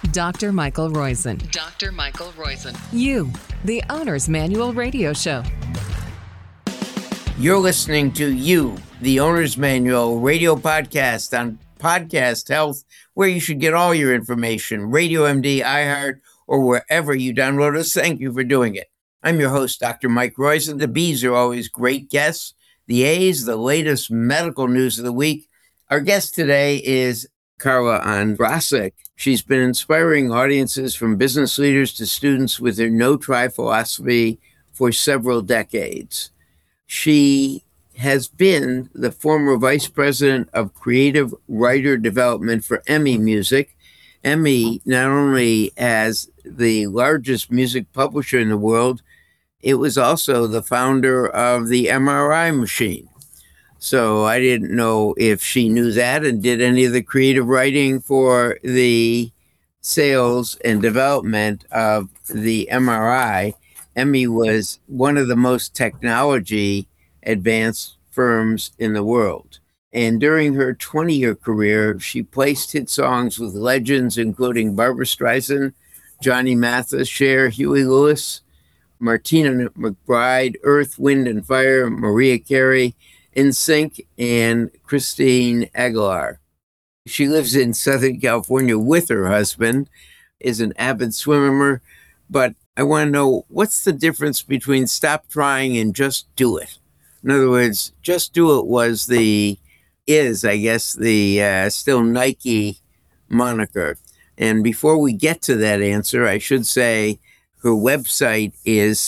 Dr. Michael Roizen. Dr. Michael Roizen. You, the Owner's Manual Radio Show. You're listening to You, the Owner's Manual radio podcast on Podcast Health, where you should get all your information, Radio MD, iHeart, or wherever you download us. Thank you for doing it. I'm your host, Dr. Mike Roizen. The B's are always great guests. The A's, the latest medical news of the week. Our guest today is Carla Ondrasik. She's been inspiring audiences from business leaders to students with her no-try philosophy for several decades. She has been the former vice president of creative writer development for EMI Music. EMI not only has the largest music publisher in the world, it was also the founder of the MRI machine. So I didn't know if she knew that and did any of the creative writing for the sales and development of the MRI. EMI was one of the most technology advanced firms in the world. And during her 20-year career, she placed hit songs with legends including Barbra Streisand, Johnny Mathis, Cher, Huey Lewis, Martina McBride, Earth, Wind and Fire, Mariah Carey, NSYNC, and Christine Aguilar. She lives in Southern California with her husband, is an avid swimmer, but I want to know, what's the difference between stop trying and just do it? In other words, just do it is, I guess, the still Nike moniker. And before we get to that answer, I should say her website is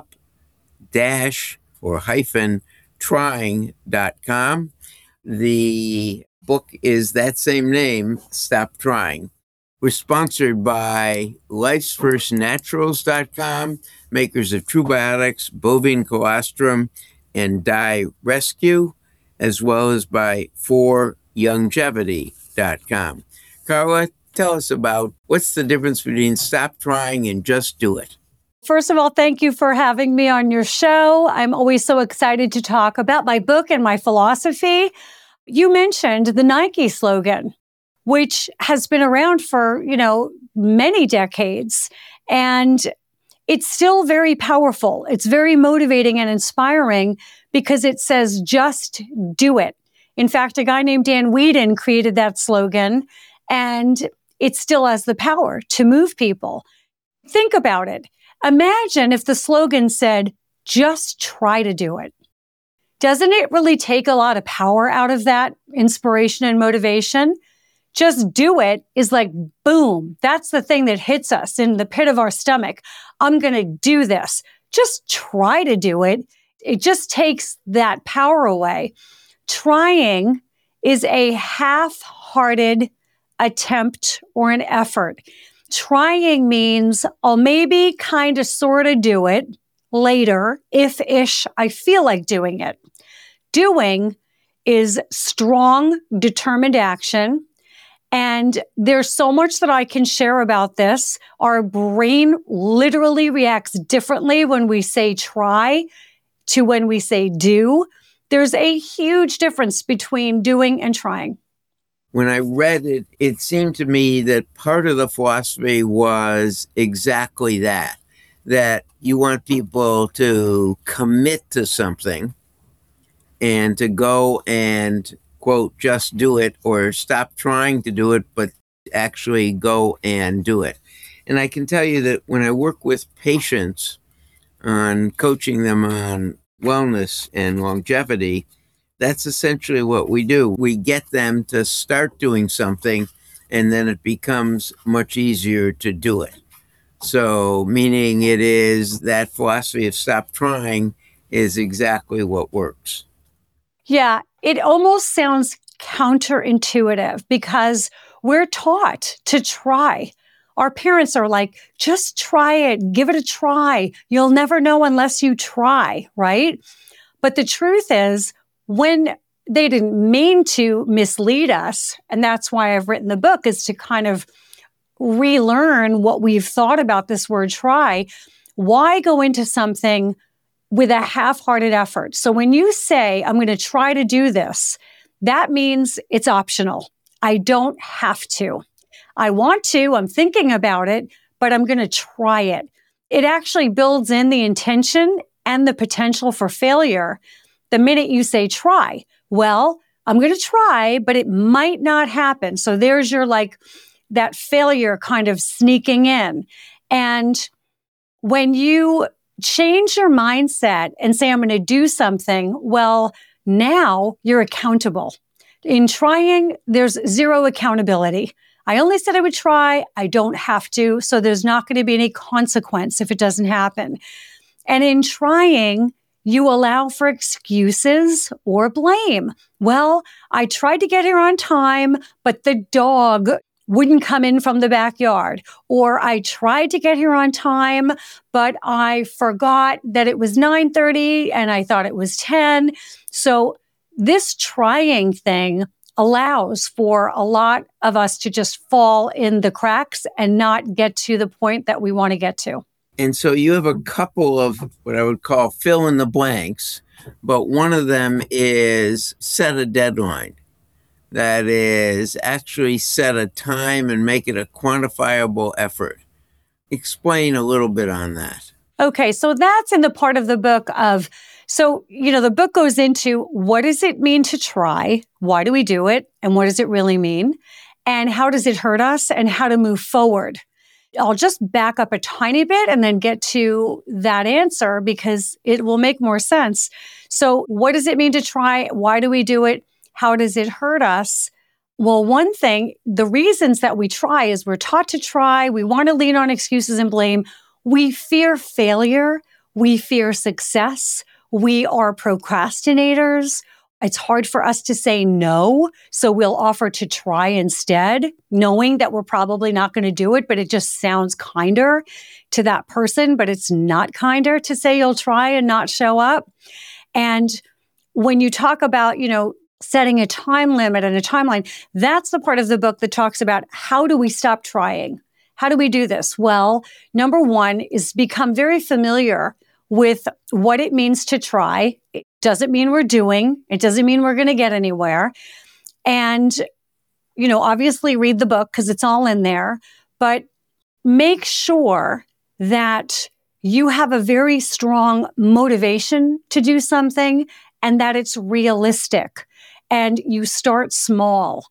stop-trying.com. The book is that same name, Stop Trying. We're sponsored by Life'sFirstNaturals.com, makers of Trubiotics, bovine colostrum, and dye rescue, as well as by ForLongevity.com. Carla, tell us about what's the difference between stop trying and just do it. First of all, thank you for having me on your show. I'm always so excited to talk about my book and my philosophy. You mentioned the Nike slogan, which has been around for, many decades. And it's still very powerful. It's very motivating and inspiring because it says, just do it. In fact, a guy named Dan Whedon created that slogan, and it still has the power to move people. Think about it. Imagine if the slogan said, just try to do it. Doesn't it really take a lot of power out of that inspiration and motivation? Just do it is like, boom, that's the thing that hits us in the pit of our stomach. I'm going to do this. Just try to do it. It just takes that power away. Trying is a half-hearted attempt or an effort. Trying means I'll maybe kind of sort of do it later if-ish I feel like doing it. Doing is strong, determined action. And there's so much that I can share about this. Our brain literally reacts differently when we say try to when we say do. There's a huge difference between doing and trying. When I read it, it seemed to me that part of the philosophy was exactly that you want people to commit to something and to go and, quote, just do it, or stop trying to do it, but actually go and do it. And I can tell you that when I work with patients on coaching them on wellness and longevity, that's essentially what we do. We get them to start doing something, and then it becomes much easier to do it. So, meaning it is that philosophy of stop trying is exactly what works. Yeah, it almost sounds counterintuitive because we're taught to try. Our parents are like, just try it, give it a try. You'll never know unless you try, right? But the truth is, when they didn't mean to mislead us, and that's why I've written the book, is to kind of relearn what we've thought about this word try. Why go into something with a half-hearted effort? So when you say, I'm going to try to do this, that means it's optional. I don't have to. I want to, I'm thinking about it, but I'm going to try it. It actually builds in the intention and the potential for failure the minute you say try. Well, I'm going to try, but it might not happen. So there's your that failure kind of sneaking in. And when you change your mindset and say, I'm going to do something, well, now you're accountable. In trying, there's zero accountability. I only said I would try. I don't have to. So there's not going to be any consequence if it doesn't happen. And in trying, you allow for excuses or blame. Well, I tried to get here on time, but the dog wouldn't come in from the backyard. Or I tried to get here on time, but I forgot that it was 9:30 and I thought it was 10. So this trying thing allows for a lot of us to just fall in the cracks and not get to the point that we want to get to. And so you have a couple of what I would call fill in the blanks, but one of them is set a deadline. That is, actually set a time and make it a quantifiable effort. Explain a little bit on that. Okay, so that's in the part of the book of, the book goes into what does it mean to try? Why do we do it? And what does it really mean? And how does it hurt us? And how to move forward? I'll just back up a tiny bit and then get to that answer because it will make more sense. So what does it mean to try? Why do we do it? How does it hurt us? Well, one thing, the reasons that we try is we're taught to try. We want to lean on excuses and blame. We fear failure. We fear success. We are procrastinators. It's hard for us to say no. So we'll offer to try instead, knowing that we're probably not going to do it, but it just sounds kinder to that person, but it's not kinder to say you'll try and not show up. And when you talk about, setting a time limit and a timeline, that's the part of the book that talks about how do we stop trying? How do we do this? Well, number one is become very familiar with what it means to try. It doesn't mean we're doing. It doesn't mean we're going to get anywhere. And, obviously read the book because it's all in there, but make sure that you have a very strong motivation to do something and that it's realistic. And you start small.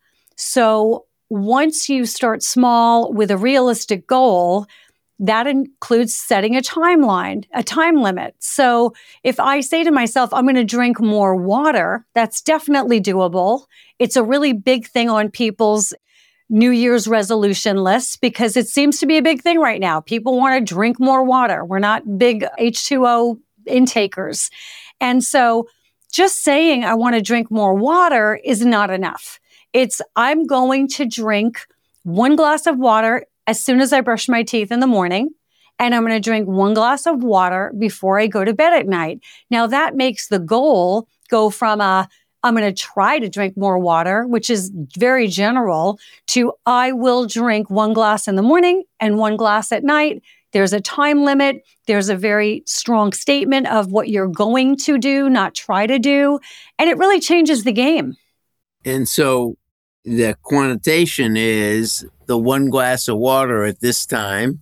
So once you start small with a realistic goal, that includes setting a timeline, a time limit. So if I say to myself, I'm going to drink more water, that's definitely doable. It's a really big thing on people's New Year's resolution lists because it seems to be a big thing right now. People want to drink more water. We're not big H2O intakers. And so just saying I want to drink more water is not enough. It's I'm going to drink 1 glass of water as soon as I brush my teeth in the morning, and I'm going to drink 1 glass of water before I go to bed at night. Now that makes the goal go from I'm going to try to drink more water, which is very general, to I will drink 1 glass in the morning and 1 glass at night. There's a time limit. There's a very strong statement of what you're going to do, not try to do. And it really changes the game. And so the quantitation is the 1 glass of water at this time.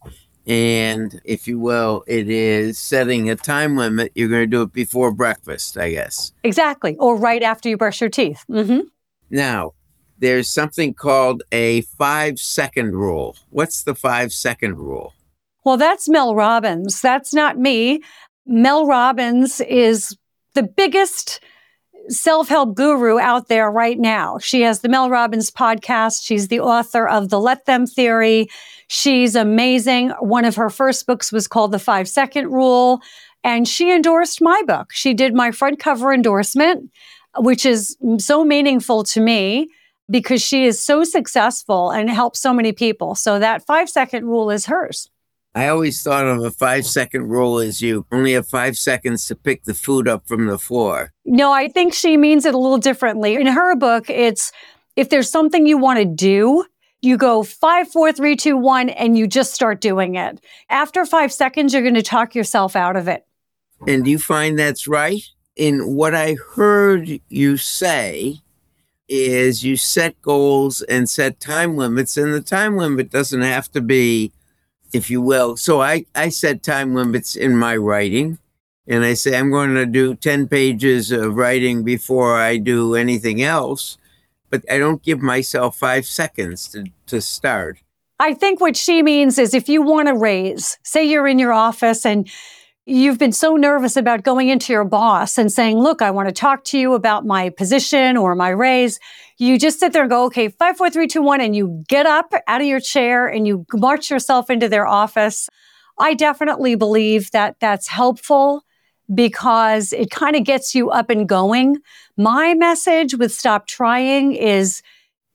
And if you will, it is setting a time limit. You're going to do it before breakfast, I guess. Exactly. Or right after you brush your teeth. Mm-hmm. Now, there's something called a 5-second rule. What's the 5-second rule? Well, that's Mel Robbins. That's not me. Mel Robbins is the biggest self-help guru out there right now. She has the Mel Robbins podcast. She's the author of the Let Them Theory. She's amazing. One of her first books was called The 5-Second Rule, and she endorsed my book. She did my front cover endorsement, which is so meaningful to me because she is so successful and helps so many people. So that 5-second rule is hers. I always thought of a 5-second rule as you only have 5 seconds to pick the food up from the floor. No, I think she means it a little differently. In her book, it's if there's something you want to do, you go 5, 4, 3, 2, 1, and you just start doing it. After 5 seconds, you're going to talk yourself out of it. And do you find that's right? In what I heard you say is you set goals and set time limits, and the time limit doesn't have to be, if you will. So I set time limits in my writing, and I say I'm going to do 10 pages of writing before I do anything else, but I don't give myself 5 seconds to start. I think what she means is if you want to raise, say you're in your office and you've been so nervous about going into your boss and saying, look, I want to talk to you about my position or my raise. You just sit there and go, okay, 5, 4, 3, 2, 1, and you get up out of your chair and you march yourself into their office. I definitely believe that that's helpful because it kind of gets you up and going. My message with Stop Trying is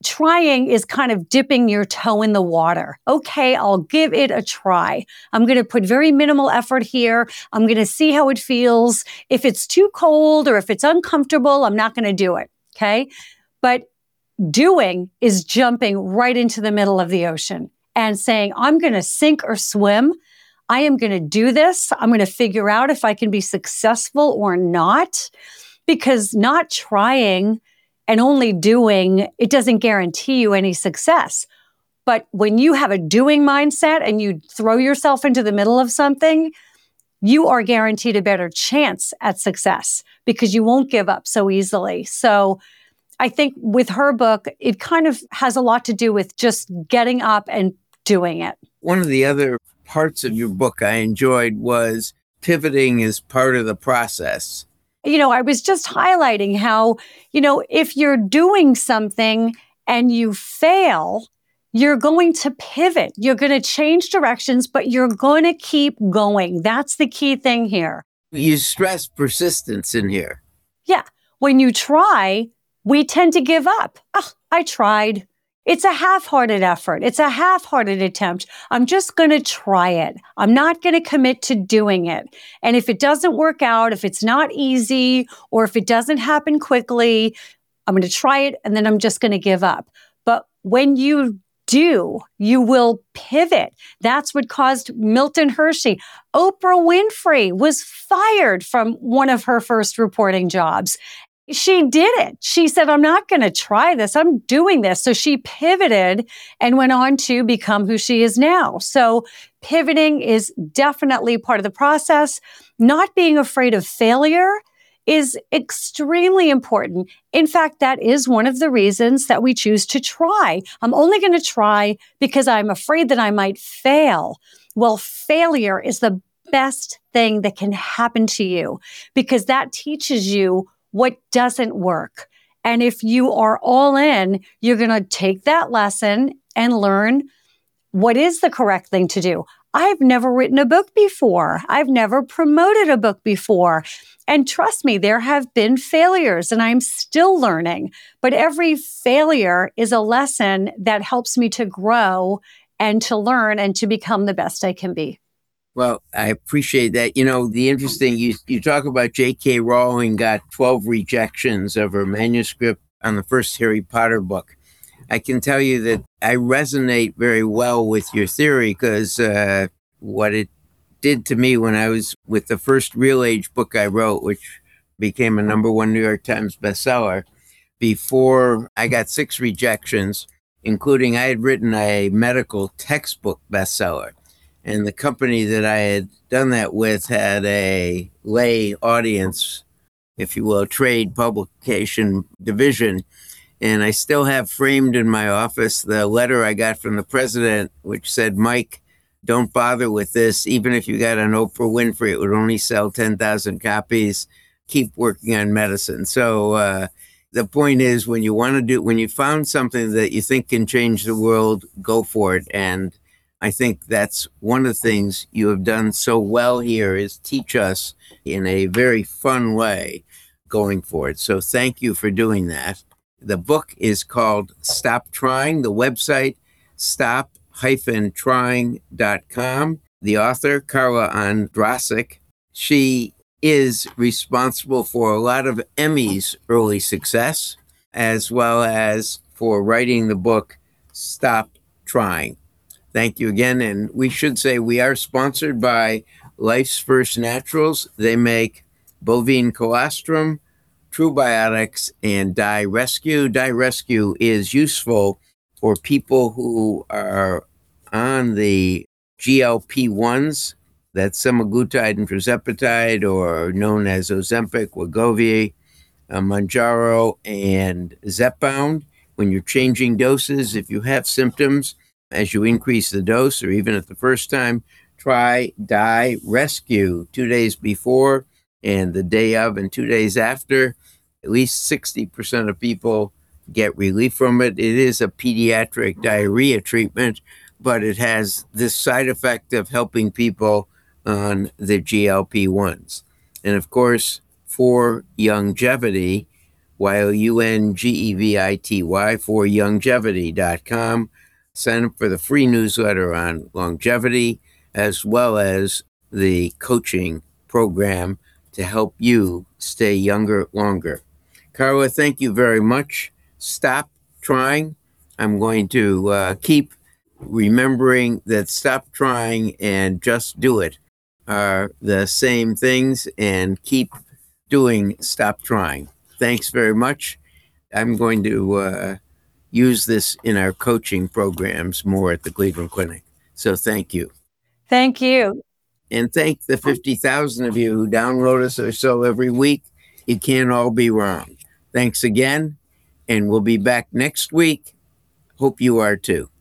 kind of dipping your toe in the water. Okay, I'll give it a try. I'm going to put very minimal effort here. I'm going to see how it feels. If it's too cold or if it's uncomfortable, I'm not going to do it. Okay. But doing is jumping right into the middle of the ocean and saying, I'm going to sink or swim. I am going to do this. I'm going to figure out if I can be successful or not, because not trying and only doing, it doesn't guarantee you any success. But when you have a doing mindset and you throw yourself into the middle of something, you are guaranteed a better chance at success because you won't give up so easily. So I think with her book, it kind of has a lot to do with just getting up and doing it. One of the other parts of your book I enjoyed was pivoting is part of the process. I was just highlighting how, if you're doing something and you fail, you're going to pivot. You're going to change directions, but you're going to keep going. That's the key thing here. You stress persistence in here. Yeah. When you try, we tend to give up. Oh, I tried. It's a half-hearted effort. It's a half-hearted attempt. I'm just going to try it. I'm not going to commit to doing it. And if it doesn't work out, if it's not easy, or if it doesn't happen quickly, I'm going to try it and then I'm just going to give up. But when you do, you will pivot. That's what caused Milton Hershey. Oprah Winfrey was fired from one of her first reporting jobs. She did it. She said, I'm not going to try this. I'm doing this. So she pivoted and went on to become who she is now. So pivoting is definitely part of the process. Not being afraid of failure is extremely important. In fact, that is one of the reasons that we choose to try. I'm only going to try because I'm afraid that I might fail. Well, failure is the best thing that can happen to you because that teaches you what doesn't work. And if you are all in, you're going to take that lesson and learn what is the correct thing to do. I've never written a book before. I've never promoted a book before. And trust me, there have been failures and I'm still learning. But every failure is a lesson that helps me to grow and to learn and to become the best I can be. Well, I appreciate that. The interesting, you talk about J.K. Rowling got 12 rejections of her manuscript on the first Harry Potter book. I can tell you that I resonate very well with your theory because what it did to me when I was with the first Real Age book I wrote, which became a #1 New York Times bestseller, before I got 6 rejections, including I had written a medical textbook bestseller. And the company that I had done that with had a lay audience, if you will, trade publication division. And I still have framed in my office the letter I got from the president, which said, Mike, don't bother with this. Even if you got an Oprah Winfrey, it would only sell 10,000 copies. Keep working on medicine. So the point is, when you found something that you think can change the world, go for it. And I think that's one of the things you have done so well here is teach us in a very fun way going for it. So thank you for doing that. The book is called Stop Trying. The website, stop-trying.com. The author, Carla Ondrasik, she is responsible for a lot of Emmy's early success, as well as for writing the book Stop Trying. Thank you again. And we should say we are sponsored by Life's First Naturals. They make bovine colostrum, True Biotics and Die Rescue. Die Rescue is useful for people who are on the GLP-1s, that's semaglutide and tirzepatide, or known as Ozempic, Wegovy, Mounjaro, and Zepbound. When you're changing doses, if you have symptoms, as you increase the dose, or even at the first time, try Die Rescue 2 days before and the day of and 2 days after. At least 60% of people get relief from it. It is a pediatric diarrhea treatment, but it has this side effect of helping people on the GLP-1s. And of course, for longevity, YOUNGEVITY, for longevity.com. Sign up for the free newsletter on longevity, as well as the coaching program to help you stay younger longer. Carla, thank you very much. Stop trying. I'm going to keep remembering that stop trying and just do it are the same things, and keep doing stop trying. Thanks very much. I'm going to use this in our coaching programs more at the Cleveland Clinic. So thank you. Thank you. And thank the 50,000 of you who download us or so every week. It can't all be wrong. Thanks again, and we'll be back next week. Hope you are too.